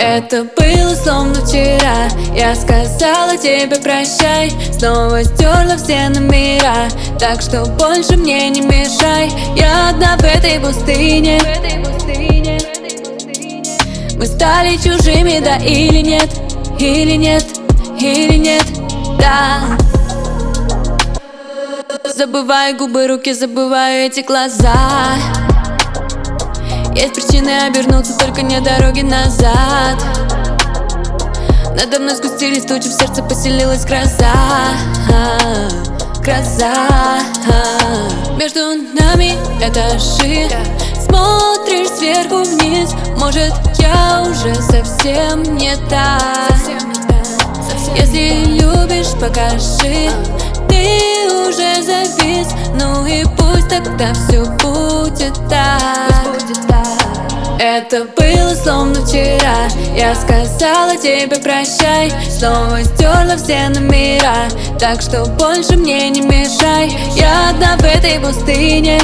Это было словно вчера. Я сказала тебе прощай, снова стерла все номера, так что больше мне не мешай. Я одна в этой пустыне. Мы стали чужими, да или нет? Или нет? Или нет? Да. Забываю губы, руки, забываю эти глаза. Есть причины обернуться, только не дороги назад. Надо мной сгустились тучи, в сердце поселилась гроза. Гроза. Между нами этажи. Смотришь сверху вниз, может, я уже совсем не так. Если любишь, покажи. Ты уже завис, ну и пусть тогда все будет так. Это было словно вчера. Я сказала тебе прощай, снова стерла все номера, так что больше мне не мешай. Я одна в этой пустыне.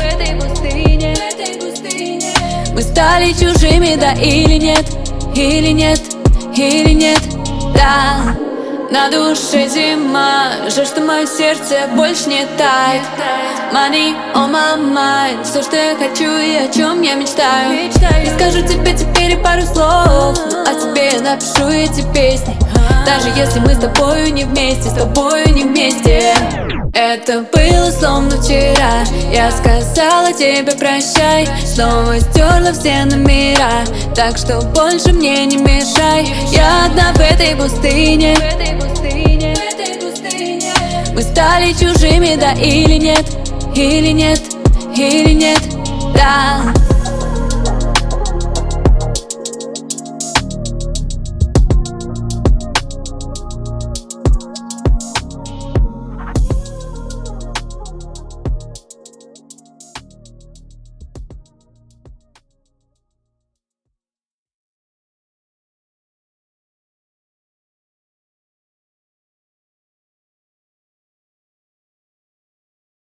Мы стали чужими, да или нет? Или нет? Или нет? Да. На душе зима, жаль, что мое сердце больше не тает. Money on my mind, все, что я хочу и о чем я мечтаю. Не скажу тебе теперь и пару слов, а тебе я напишу эти песни. Даже если мы с тобою не вместе, с тобою не вместе. Это было словно вчера. Я сказала тебе прощай, снова стерла все номера, так что больше мне не мешай. Я одна в этой пустыне. Мы стали чужими, да или нет? Или нет? Или нет? Да.